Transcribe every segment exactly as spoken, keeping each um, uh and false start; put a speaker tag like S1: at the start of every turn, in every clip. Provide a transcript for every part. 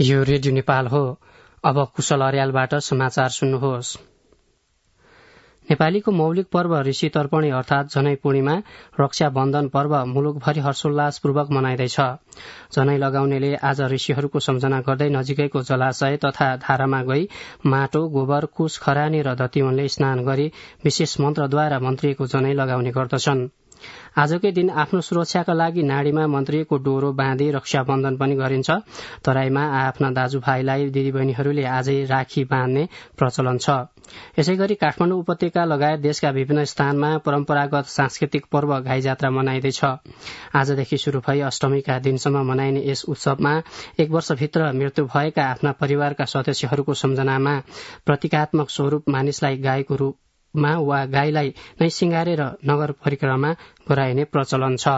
S1: यो रेडियो नेपाल हो। अब कुशल अर्यालबाट समाचार सुन्नुहोस्। नेपालीको मौलिक पर्व ऋषि तर्पणी अर्थात जनै पूर्णिमा रक्षा बन्धन पर्व मुलुकभरि हर्षोल्लासपूर्वक मनाइँदैछ। जनै लगाउनेले आज ऋषिहरूको सम्झना गर्दै नजिकैको जलाशय तथा धारामा गई माटो, गोबर, कुश, खरानी र दतिवनले स्नान गरी विशेष मन्त्रद्वारा मन्त्रिएको जनै लगाउने गर्दछन्। आजकै दिन आफ्नो सुरक्षाका लागि नाडीमा मन्त्रिएको डोरो बाँधी रक्षाबन्धन पनि गरिन्छ। तराईमा आफ्ना दाजुभाइलाई दिदीबहिनीहरूले आजै राखी बाँध्ने प्रचलन छ। यसै गरी काठमाडौँ उपत्यका लगायत देशका विभिन्न स्थानमा परम्परागत सांस्कृतिक पर्व गाई जात्रा मनाइँदैछ। आजदेखि शुरू भई अष्टमीका दिनसम्म मनाइने यस उत्सवमा एक वर्षभित्र मृत्यु भएका आफ्ना परिवारका सदस्यहरूको सम्झनामा प्रतीकात्मक स्वरूप मानिसलाई गाईको रूप मा वा गाईलाई नै सिंगारेर नगर परिक्रमा गराइने प्रचलन छ।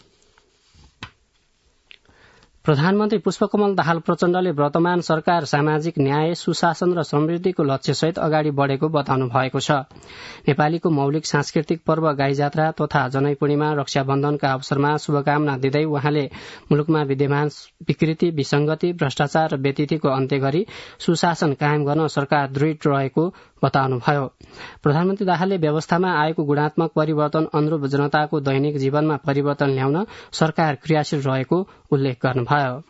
S1: प्रधानमन्त्री पुष्पकमल दाहाल प्रचण्डले वर्तमान सरकार सामाजिक न्याय, सुशासन र समृद्धिको लक्ष्यसहित अगाडि बढ़ेको बताउनु भएको छ। नेपालीको मौलिक सांस्कृतिक पर्व गाई जात्रा तथा जनै पूर्णिमा रक्षाबन्धनका अवसरमा शुभकामना दिँदै उहाँले मुलुकमा विद्यमान विकृति, विसंगति, भ्रष्टाचार र व्यतिथिको अन्त्य गरी सुशासन कायम गर्न सरकार दृढ़ रहेको बताउनुभयो। प्रधानमन्त्री दाहालले व्यवस्थामा आएको गुणात्मक परिवर्तन अनुरूप जनताको दैनिक जीवनमा परिवर्तन ल्याउन सरकार क्रियाशील रहेको उल्लेख गर्नुभयो।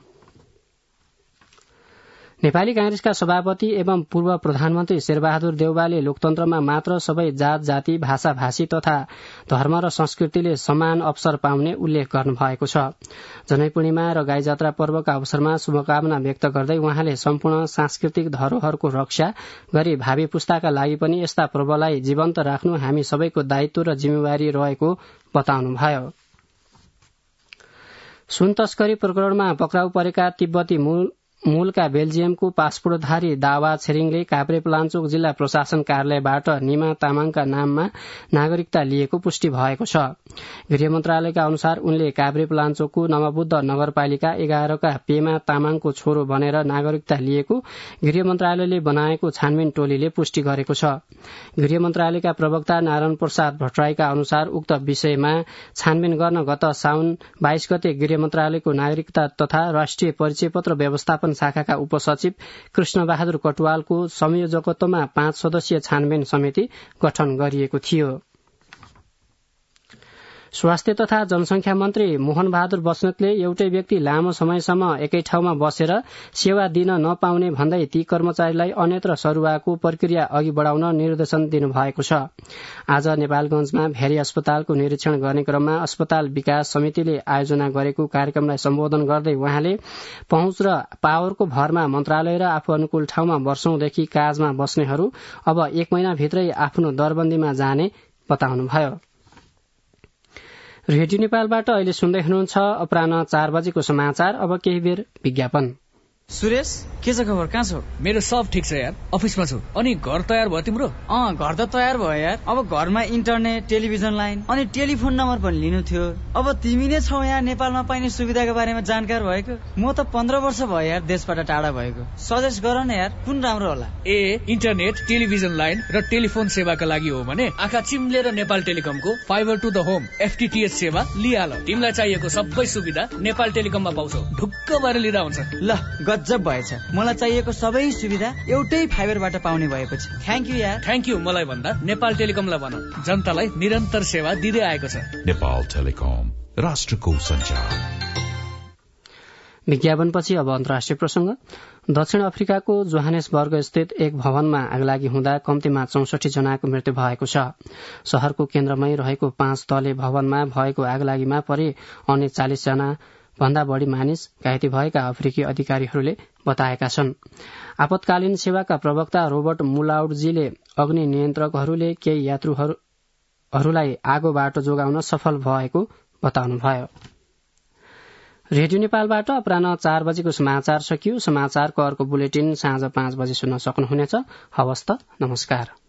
S1: नेपाली कांग्रेसका सभापति एवं पूर्व प्रधानमन्त्री शेरबहादुर देउवाले लोकतन्त्रमा मात्र सबै जात जाति, भाषा भाषी तथा धर्म र संस्कृतिले समान अवसर पाउने उल्लेख गर्नुभएको छ। जनै पूर्णिमा र गाई जात्रा पर्वका अवसरमा शुभकामना व्यक्त गर्दै उहाँले सम्पूर्ण सांस्कृतिक धरोहरको रक्षा गरी भावी पुस्ताका लागि पनि यस्ता पर्वलाई जीवन्त राख्नु हामी सबैको दायित्व र जिम्मेवारी रहेको बताउनुभयो। सुन तस्करी प्रकरणमा पक्राउ परेका तिब्बती मूल मूलका बेल्जियमको पासपोर्टधारी दावा छेरिङले काभ्रेपलाञ्चोक जिल्ला प्रशासन कार्यालयबाट निमा तामाङका नाममा नागरिकता लिएको पुष्टि भएको छ। गृह मन्त्रालयका अनुसार उनले काभ्रेपलाञ्चोकको नवबुद्ध नगरपालिका एघारका पेमा तामाङको छोरो बनेर नागरिकता लिएको गृह मन्त्रालयले बनाएको छानबिन टोलीले पुष्टि गरेको छ। गृह मन्त्रालयका प्रवक्ता नारायण प्रसाद भट्टराईका अनुसार उक्त विषयमा छानबिन गर्न गत साउन बाइस गते गृह मन्त्रालयको नागरिकता तथा राष्ट्रिय परिचय पत्र व्यवस्थापन शाखाका उपसचिव कृष्ण बहादुर कटुवालको संयोजकत्वमा पाँच सदस्यीय छानबिन समिति गठन गरिएको थियो। स्वास्थ्य तथा जनसंख्या मन्त्री मोहन बहादुर बस्नेतले एउटै व्यक्ति लामो समयसम्म एकै ठाउँमा बसेर सेवा दिन नपाउने भन्दै ती कर्मचारीलाई अन्यत्र सरुवाको प्रक्रिया अघि बढ़ाउन निर्देशन दिनुभएको छ। आज नेपालगंजमा भेरी अस्पतालको निरीक्षण गर्ने क्रममा अस्पताल विकास समितिले आयोजना गरेको कार्यक्रमलाई सम्बोधन गर्दै उहाँले पहुँच र पावरको भरमा मन्त्रालय र आफू अनुकूल ठाउँमा वर्षौंदेखि काजमा बस्नेहरू अब एक महिनाभित्रै आफ्नो दरबन्दीमा जाने बताउनुभयो। रेडियो नेपालबाट अहिले सुन्दै हुनुहुन्छ अपराह्न चार बजेको समाचार। अब केही बेर विज्ञापन।
S2: सुरेश, के छ खबर? कहाँ छौ?
S3: मेरो सब ठिक छ यार, अफिसमा छु। अनि घर तयार भयो तिम्रो?
S2: अँ, घर त तयार भयो यार। अब घरमा इन्टरनेट, टेलिभिजन लाइन अनि टेलिफोन नम्बर पनि लिनु थियो। अब तिमी नै छौ यहाँ नेपालमा पाइने सुविधाको बारेमा जानकार भएको। म त पन्ध्र वर्ष भयो यार देशबाट टाढा भएको। सजेस्ट गर न यार, कुन राम्रो होला?
S3: ए, इन्टरनेट, टेलिभिजन लाइन र टेलिफोन सेवाका लागि हो भने आँखा चिम्लेर नेपाल टेलिकमको fibre to the home FTTH सेवा लिहाल। तिमीलाई चाहिएको सबै सुविधा नेपाल टेलिकममा पाउँछौ। ढुक्क भएर लिँदा हुन्छ।
S2: ल, गजब भएछ। मलाई चाहिएको सबै सुविधा एउटै फाइबरबाट पाउने भएपछि थ्याङ्क यू यार।
S3: थ्याङ्क यू मलाई भन्दा नेपाल टेलिकमलाई भन, जनतालाई निरन्तर सेवा दिँदै आएको छ।
S4: नेपाल टेलिकम, राष्ट्रको सञ्चार।
S1: विज्ञापनपछि अब अन्तर्राष्ट्रिय प्रसंग। दक्षिण अफ्रिकाको जोहानेसबर्ग स्थित एक भवनमा आगलागी हुँदा कम्तीमा चौसठी जनाको मृत्यु भएको छ। शहरको केन्द्रमै रहेको पाँच तले भवनमा भएको आगलागीमा परि अन्य चालिस जना भन्दा बढ़ी मानिस घाइते भएका अफ्रिकी अधिकारीहरूले बताएका छन्। आपतकालीन सेवाका प्रवक्ता रोबर्ट मुलाउडजीले अग्नि नियन्त्रकहरूले केही यात्रुहरूलाई आगोबाट जोगाउन सफल भएको बताउनुभयो। रेडियो नेपालबाट अपराह्न चार बजेको समाचार सकियो। समाचारको अर्को बुलेटिन साँझ पाँच बजे सुन्न सक्नुहुनेछ। हवस् त, नमस्कार।